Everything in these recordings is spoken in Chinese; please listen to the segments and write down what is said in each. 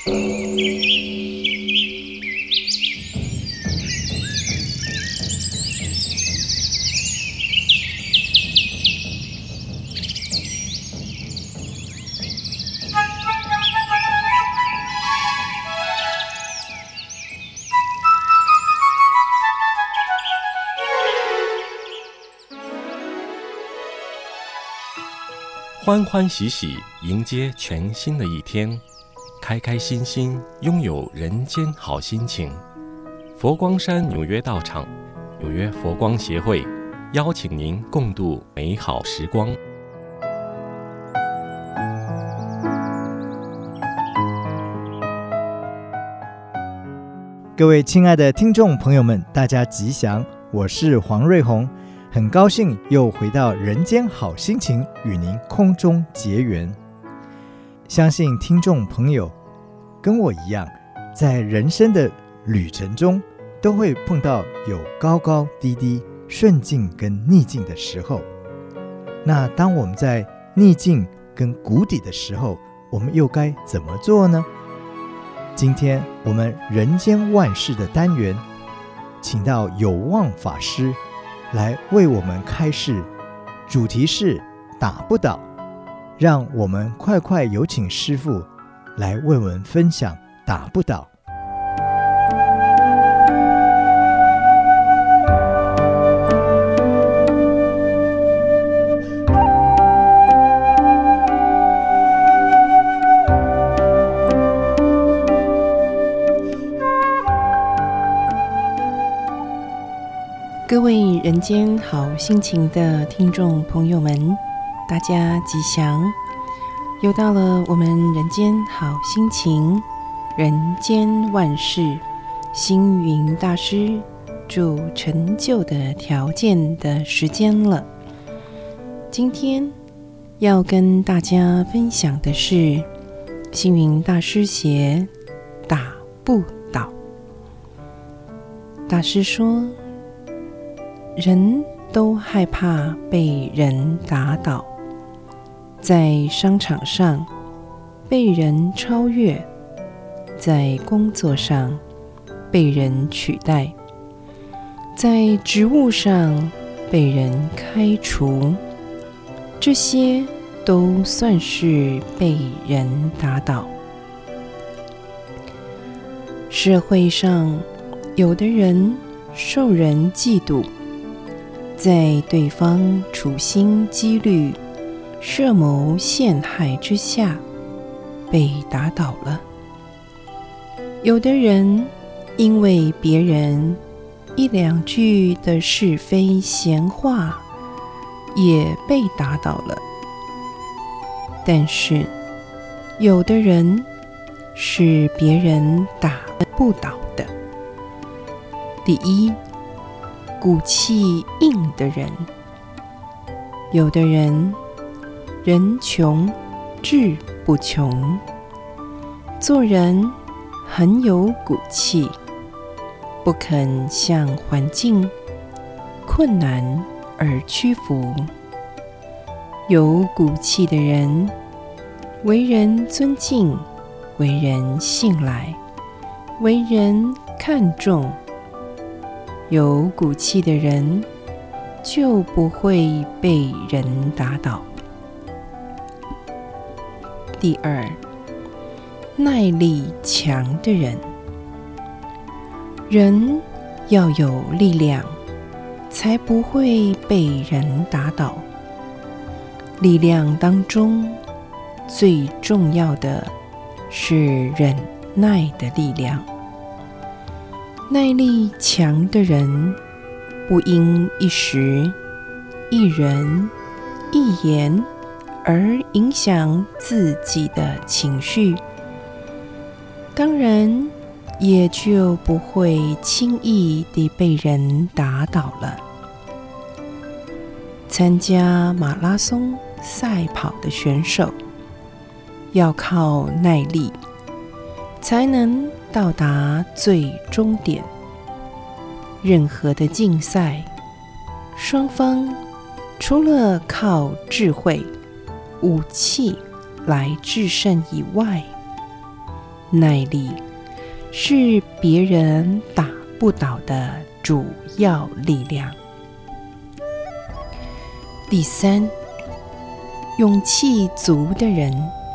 欢欢喜喜迎接全新的一天，开开心心拥有人间好心情。佛光山纽约道场纽约佛光协会邀请您共度美好时光。 各位亲爱的听众朋友们，大家吉祥，我是黄瑞宏，很高兴又回到人间好心情，与您空中结缘。相信听众朋友跟我一样，在人生的旅程中都会碰到有高高低低、顺境跟逆境的时候。那当我们在逆境跟谷底的时候，我们又该怎么做呢？今天我们人间万事的单元，请到有望法师来为我们开示，主题是打不倒。让我们快有请师父来为我们分享打不倒。 各位人间好心情的听众朋友们，大家吉祥！又到了我们人间好心情、人间万事、星云大师助成就的条件的时间了。今天要跟大家分享的是星云大师写打不倒。大师说，人都害怕被人打倒，在商场上被人超越，在工作上被人取代，在职务上被人开除，这些都算是被人打倒。社会上有的人受人嫉妒，在对方处心积虑、设谋陷害之下被打倒了。有的人因为别人一两句的是非闲话也被打倒了。但是有的人是别人打不倒的。第一，骨气硬的人。有的人人穷志不穷，做人很有骨气，不肯向环境困难而屈服。有骨气的人为人尊敬，为人信赖，为人看重。有骨气的人就不会被人打倒。第二，耐力强的人。人要有力量，才不会被人打倒。力量当中最重要的是忍耐的力量。耐力强的人不因一时、一人、一言而影响自己的情绪，当然也就不会轻易地被人打倒了。参加马拉松赛跑的选手要靠耐力才能到达最终点。任何的竞赛，双方除了靠智慧、武器来制胜以外， 耐力是别人打不倒的主要力量。第三，勇气足的人。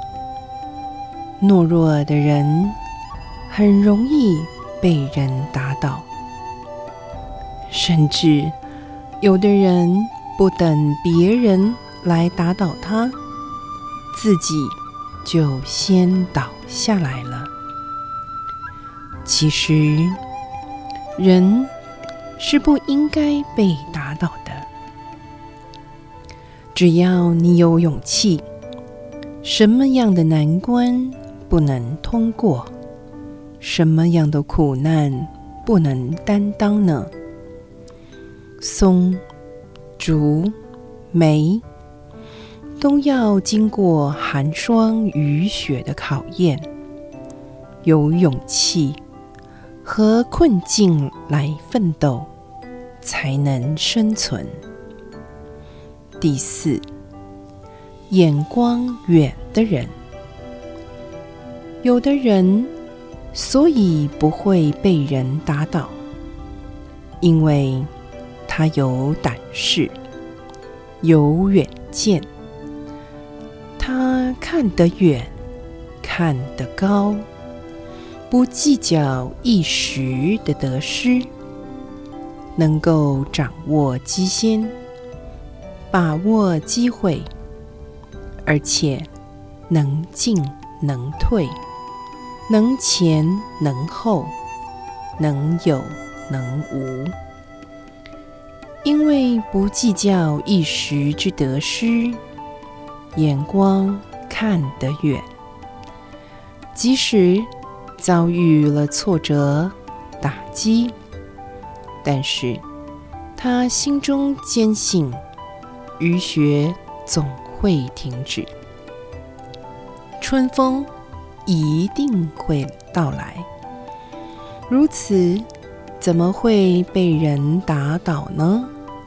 懦弱的人很容易被人打倒，甚至有的人不等别人来打倒他，自己就先倒下来了。其实，人是不应该被打倒的。只要你有勇气，什么样的难关不能通过？什么样的苦难不能担当呢？松、竹、梅都要经过寒霜雨雪的考验，有勇气和困境来奋斗，才能生存。第四，眼光远的人。有的人所以不会被人打倒，因为他有胆识，有远见，他看得远，看得高，不计较一时的得失，能够掌握机先，把握机会，而且能进能退，能前能后，能有能无。因为不计较一时之得失，眼光看得远，即使遭遇了挫折打击，但是他心中坚信雨雪总会停止，春风一定会到来。如此，怎么会被人打倒呢？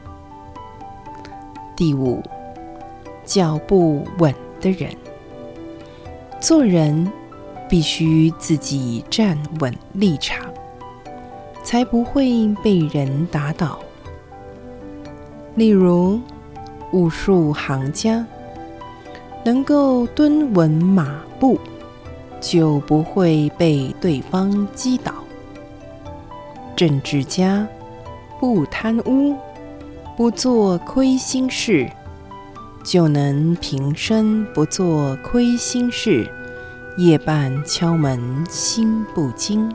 第五，脚步稳的人。做人必须自己站稳立场，才不会被人打倒。例如，武术行家能够蹲稳马步，就不会被对方击倒。政治家不贪污，不做亏心事，就能平生不做亏心事，夜半敲门心不惊。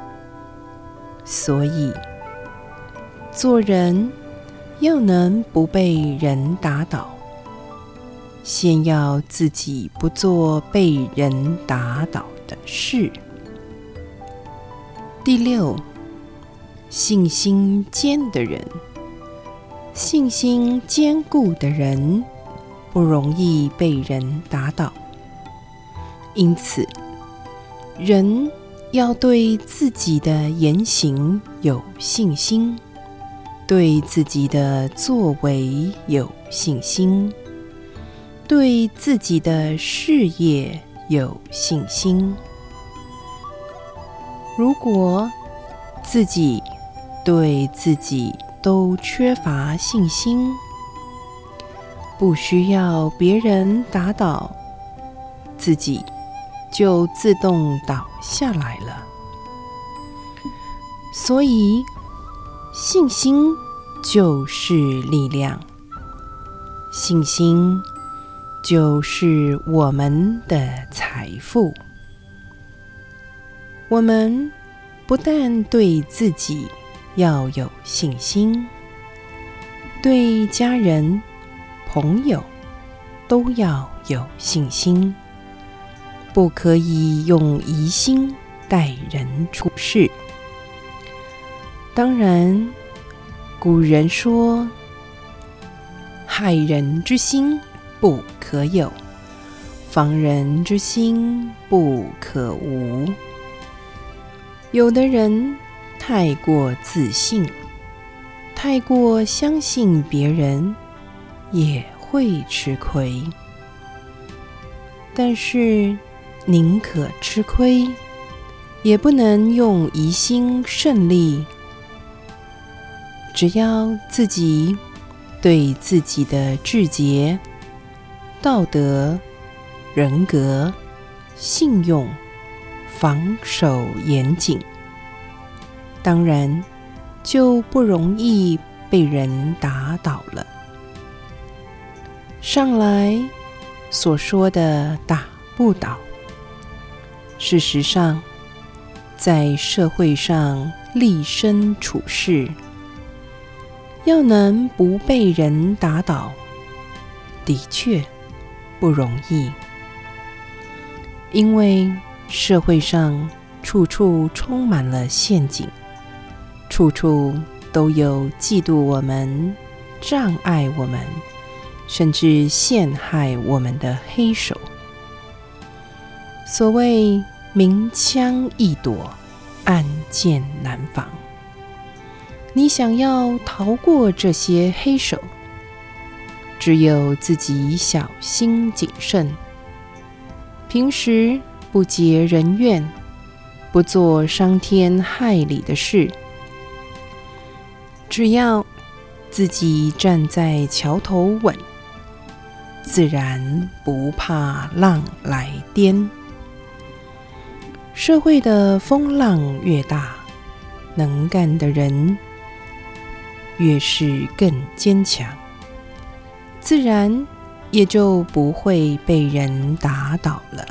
所以，做人要能不被人打倒，先要自己不做被人打倒的事。第六，信心坚的人。信心坚固的人不容易被人打倒，因此，人要对自己的言行有信心，对自己的作为有信心，对自己的事业有信心。如果自己对自己都缺乏信心，不需要别人打倒，自己就自动倒下来了。所以，信心就是力量，信心就是我们的财富。我们不但对自己要有信心，对家人、朋友都要有信心，不可以用疑心待人处事。当然，古人说，害人之心不可有，防人之心不可无。有的人太过自信，太过相信别人，也会吃亏。但是，宁可吃亏， 也不能用疑心胜利。只要自己对自己的志节、道德、人格、信用防守严谨，当然就不容易被人打倒了。上来所说的打不倒，事实上在社会上立身处世，要能不被人打倒，的确不容易。因为社会上处处充满了陷阱，处处都有嫉妒我们、障碍我们，甚至陷害我们的黑手。所谓明枪易躲，暗箭难防。你想要逃过这些黑手，只有自己小心谨慎，平时不结人怨，不做伤天害理的事。只要自己站在桥头稳，自然不怕浪来颠。社会的风浪越大，能干的人越是更坚强，自然也就不会被人打倒了。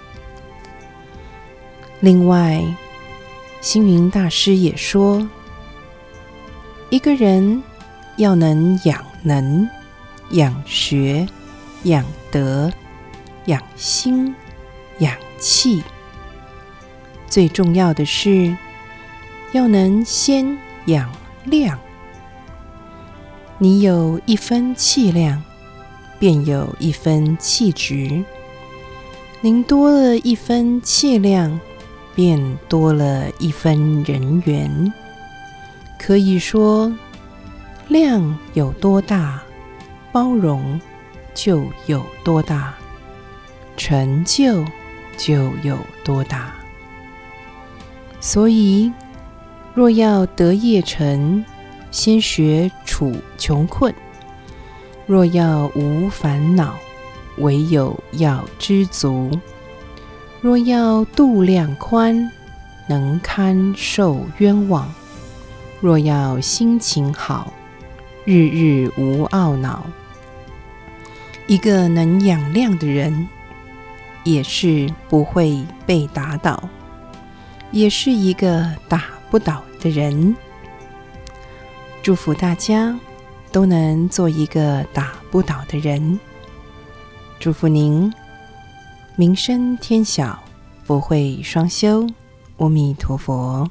另外，星云大师也说，一个人要能养能、养学、养德、养心、养气，最重要的是要能先养量。你有一分气量，便有一分气质。您多了一分气量，便多了一分人缘。可以说，量有多大，包容就有多大，成就就有多大。所以，若要得业成，先学处穷困；若要无烦恼，唯有要知足；若要度量宽，能堪受冤枉；若要心情好，日日无懊恼。一个能养量的人，也是不会被打倒，也是一个打不倒的人。祝福大家都能做一个打不倒的人。祝福您名声天小，福慧双修。阿弥陀佛。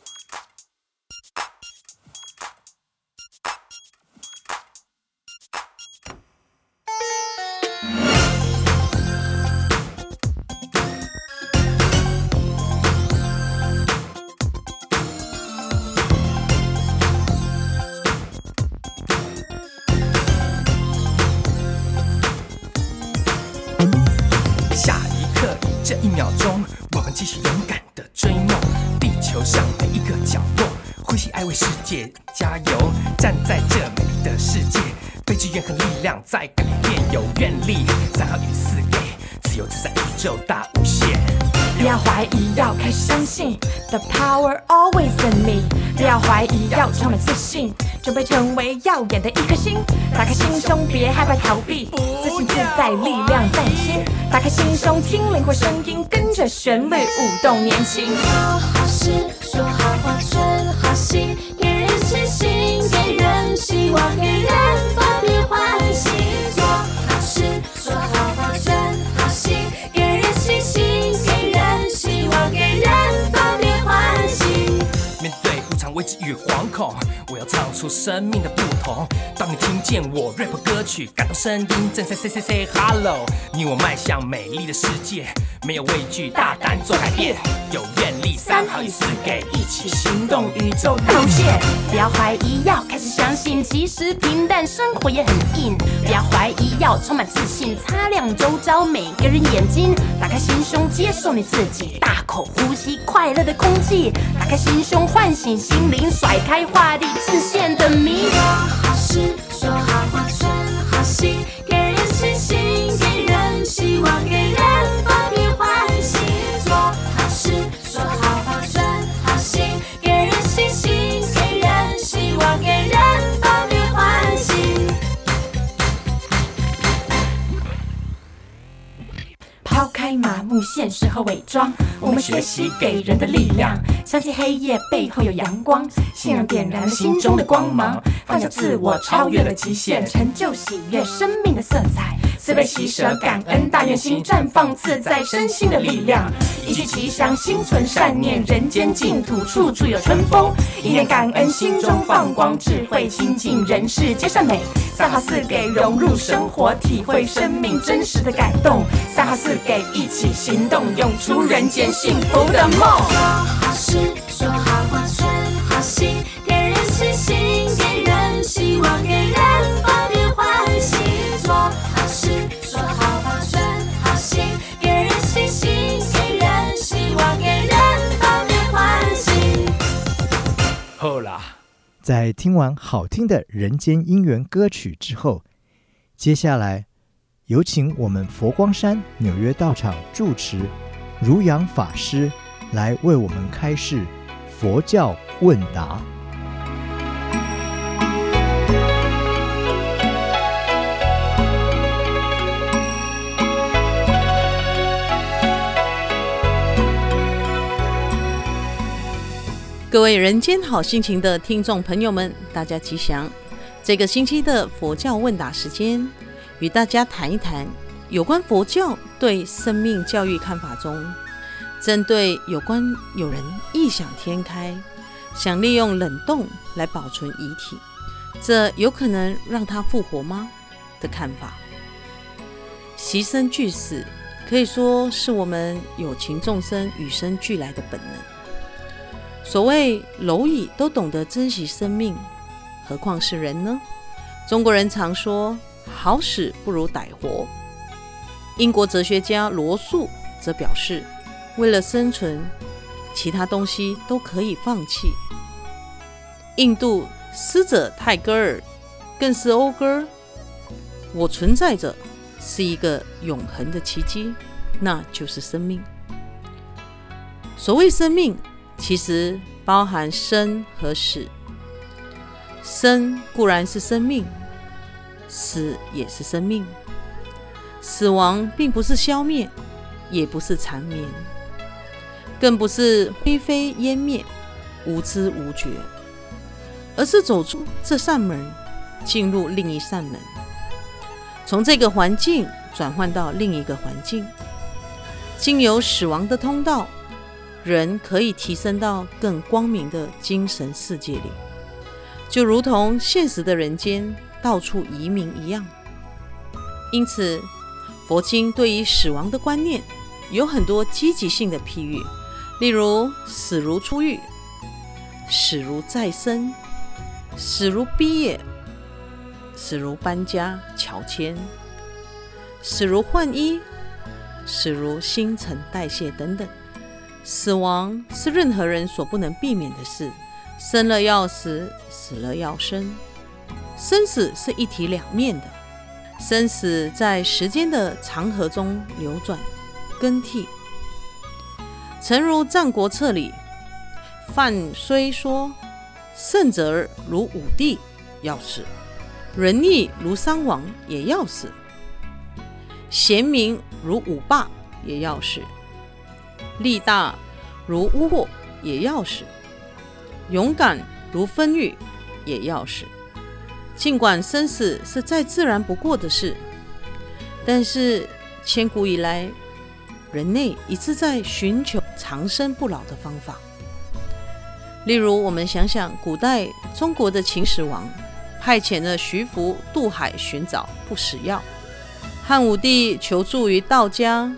下一刻，这一秒钟，我们继续勇敢地追梦。地球上每一个角落，呼吸爱为世界加油。站在这美丽的世界，悲剧怨恨力量在改变，有愿力3号与4给，自由自在宇宙大无限。不要怀疑，要开始相信 ，The power always in me。不要怀疑，要充满自信，准备成为耀眼的一颗星。打开心胸，别害怕逃避，自信自在，力量在你心。打开心胸，听灵魂声音，跟着旋律舞动年轻。做好事，说好话，存好心，给人信心，给人希望，给人方便欢喜。做好事，说好话，存好心，给人信心，给人希望，给人方便欢喜。面对无常、危机与惶恐，我要唱出生命的不同。当你听见我 rap 歌曲，感动声音正在 say hello。你我迈向美丽的世界， 没有畏惧，大胆做改变，有愿力，3好与4给，一起行动，宇宙大无限。 不要怀疑，要开始相信，即使平淡，生活也很硬。不要怀疑，要充满自信，擦亮周遭每个人眼睛，打开心胸，接受你自己，大口呼吸快乐的空气，打开心胸，唤醒心灵，甩开华丽自限的迷。 做好事，说好话，存好心，给人信心，给人希望，给人方便欢喜。做好事，说好话，存好心，给人信心，给人希望，给人方便欢喜。 抛开麻木现实和伪装，我们学习给人的力量，相信黑夜背后有阳光，信仰点燃了心中的光芒，放下自我，超越了极限，成就喜悦生命的色彩，慈悲喜舍感恩大愿心，绽放自在身心的力量，一句吉祥心存善念，人间净土处处有春风，一念感恩心中放光，智慧清净人世皆善美，3好4给融入生活，体会生命真实的感动，3好4给一起行动，涌出人间幸福的梦。 做好事，说好话，存好心，给人信心，给人希望，给人方便欢喜。做好事，说好话，存好心，给人信心，给人希望，给人方便欢喜。 好啦， 在听完好听的人间姻缘歌曲之后，接下来有请我们佛光山纽约道场住持如阳法师来为我们开示佛教问答。 各位人间好心情的听众朋友们，大家吉祥。这个星期的佛教问答时间，与大家谈一谈有关佛教对生命教育看法中，针对有关有人异想天开，想利用冷冻来保存遗体，这有可能让它复活吗的看法。牺牲俱死，可以说是我们有情众生与生俱来的本能。所谓蝼蚁都懂得珍惜生命，何况是人呢？中国人常说好死不如歹活。英国哲学家罗素则表示，为了生存，其他东西都可以放弃。印度师者泰戈尔更是讴歌，我存在着是一个永恒的奇迹，那就是生命。所谓生命，其实包含生和死。生固然是生命，死也是生命。死亡并不是消灭，也不是缠绵，更不是灰飞烟灭、无知无觉，而是走出这扇门，进入另一扇门，从这个环境转换到另一个环境。经由死亡的通道，人可以提升到更光明的精神世界里，就如同现实的人间到处移民一样。因此佛经对于死亡的观念有很多积极性的譬喻，例如死如出狱，死如再生，死如毕业，死如搬家乔迁，死如换衣，死如新陈代谢等等。死亡是任何人所不能避免的事，生了要死，死了要生。生死是一体两面的，生死在时间的长河中流转更替。诚如《战国策》里范睢说，胜者如武帝要死，仁义如商王也要死，贤明如武霸也要死，力大如巫祸也要死，勇敢如丰裕也要死。尽管生死是再自然不过的事，但是千古以来，人类一直在寻求长生不老的方法。例如，我们想想古代中国的秦始皇派遣了徐福渡海寻找不死药，汉武帝求助于道家，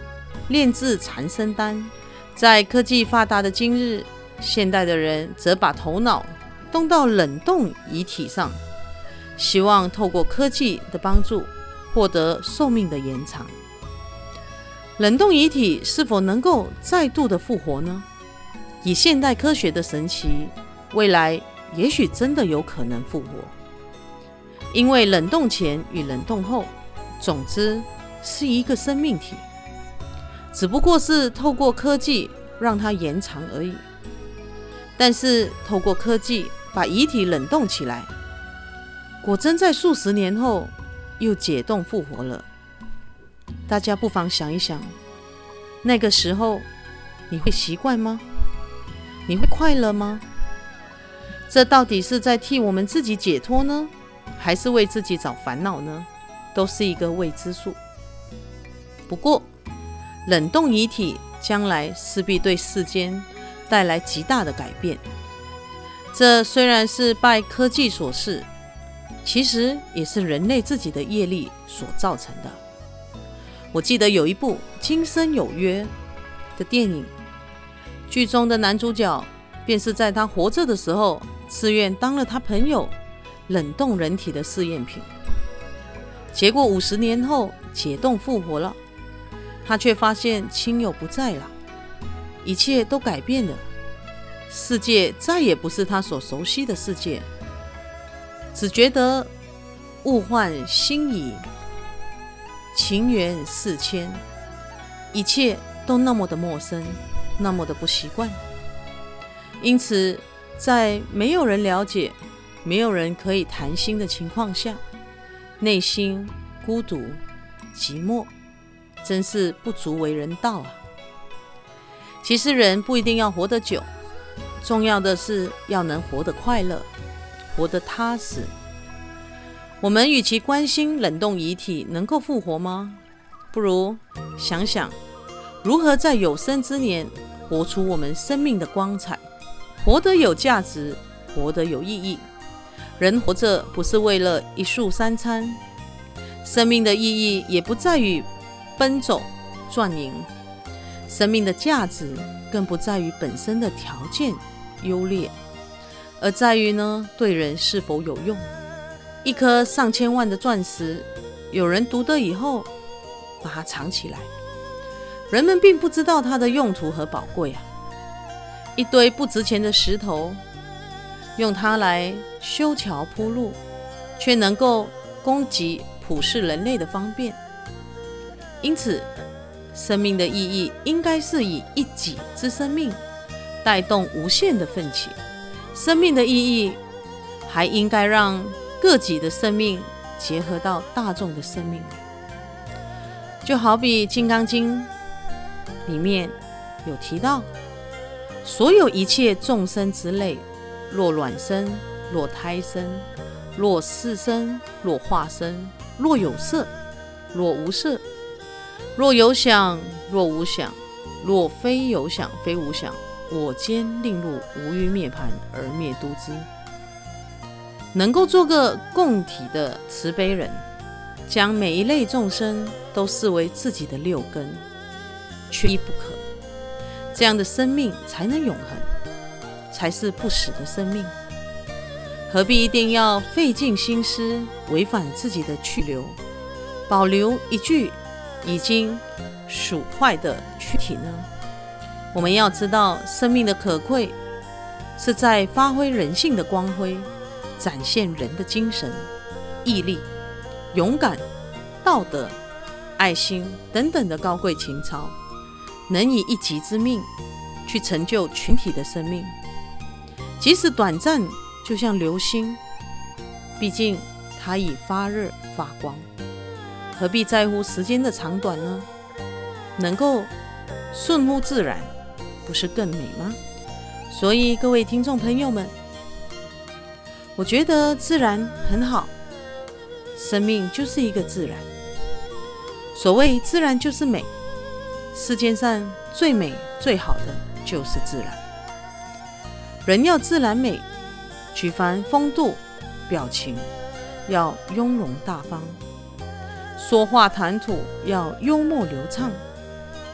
炼制缠身丹。在科技发达的今日，现代的人则把头脑动到冷冻遗体上，希望透过科技的帮助获得寿命的延长。冷冻遗体是否能够再度的复活呢？以现代科学的神奇，未来也许真的有可能复活。因为冷冻前与冷冻后，总之是一个生命体，只不过是透过科技让它延长而已。但是透过科技把遗体冷冻起来，果真在数十年后又解冻复活了。大家不妨想一想，那个时候你会习惯吗？你会快乐吗？这到底是在替我们自己解脱呢，还是为自己找烦恼呢？都是一个未知数。不过冷冻遗体将来势必对世间带来极大的改变。这虽然是拜科技所赐，其实也是人类自己的业力所造成的。我记得有一部《今生有约》的电影，剧中的男主角便是在他活着的时候自愿当了他朋友冷冻人体的试验品，结果50年后解冻复活了，他却发现亲友不在了，一切都改变了，世界再也不是他所熟悉的世界，只觉得物换星移，情缘似牵，一切都那么的陌生，那么的不习惯。因此在没有人了解，没有人可以谈心的情况下，内心孤独寂寞，真是不足为人道啊。其实人不一定要活得久，重要的是要能活得快乐，活得踏实。我们与其关心冷冻遗体能够复活吗？不如想想如何在有生之年活出我们生命的光彩，活得有价值，活得有意义。人活着不是为了一蔬三餐，生命的意义也不在于奔走赚赢，生命的价值更不在于本身的条件优劣，而在于呢，对人是否有用。一颗上千万的钻石，有人读得以后把它藏起来，人们并不知道它的用途和宝贵啊。一堆不值钱的石头，用它来修桥铺路，却能够供给普世人类的方便。因此生命的意义应该是以一己之生命带动无限的奋起，生命的意义还应该让各己的生命结合到大众的生命。就好比《金刚经》里面有提到，所有一切众生之类，若卵生，若胎生，若是生，若化生，若有色，若无色，若有想，若无想，若非有想，非无想，我今令入无余涅槃而灭度之。能够做个共体的慈悲人，将每一类众生都视为自己的六根，缺一不可，这样的生命才能永恒，才是不死的生命。何必一定要费尽心思违反自己的去留，保留一具已经损坏的躯体呢？我们要知道，生命的可贵是在发挥人性的光辉，展现人的精神、毅力、勇敢、道德、爱心等等的高贵情操，能以一己之命去成就群体的生命。即使短暂，就像流星，毕竟它已发热发光，何必在乎时间的长短呢？能够顺乎自然，不是更美吗？所以各位听众朋友们，我觉得自然很好，生命就是一个自然。所谓自然就是美，世界上最美最好的就是自然。人要自然美，举凡风度表情要雍容大方，说话谈吐要幽默流畅，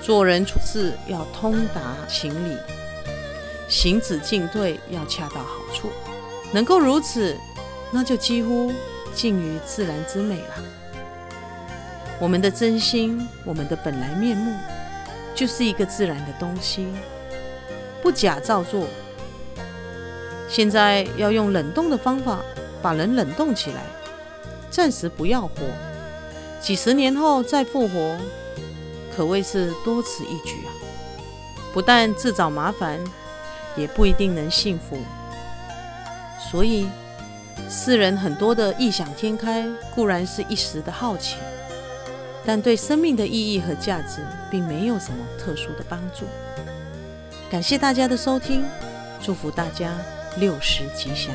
做人处事要通达情理，行止进退要恰到好处。能够如此，那就几乎近于自然之美了。我们的真心，我们的本来面目，就是一个自然的东西，不假造作。现在要用冷冻的方法把人冷冻起来，暂时不要活，几十年后再复活，可谓是多此一举啊！不但自找麻烦，也不一定能幸福。所以世人很多的异想天开，固然是一时的好奇，但对生命的意义和价值并没有什么特殊的帮助。感谢大家的收听，祝福大家60吉祥。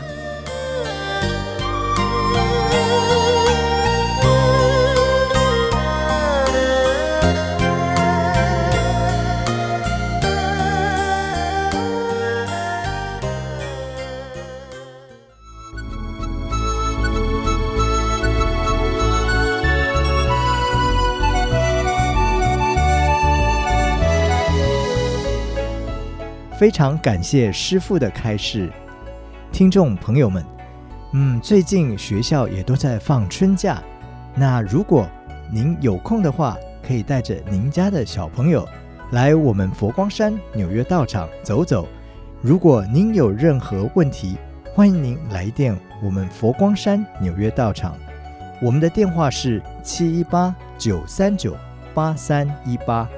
非常感谢师父的开示。听众朋友们，最近学校也都在放春假，那如果您有空的话，可以带着您家的小朋友来我们佛光山纽约道场走走。如果您有任何问题，欢迎您来电我们佛光山纽约道场，我们的电话是718-939-8318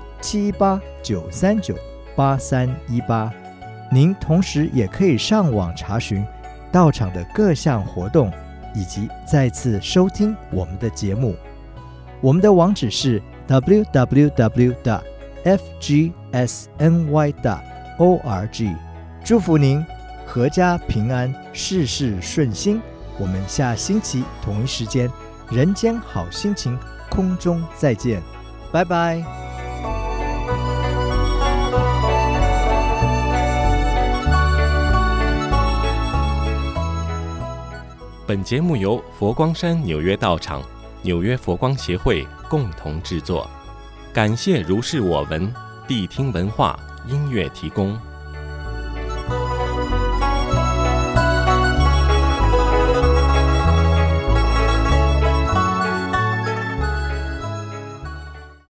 718-939-8318。您同时也可以上網查詢道場的各項活動，以及再次收聽我們的節目。我們的網址是 www.fgsny.org。 祝福您阖家平安，事事順心。我們下星期同一時間人間好心情空中再見，拜拜。 本节目由佛光山纽约道场、纽约佛光协会共同制作，感谢如是我闻谛听文化音乐提供。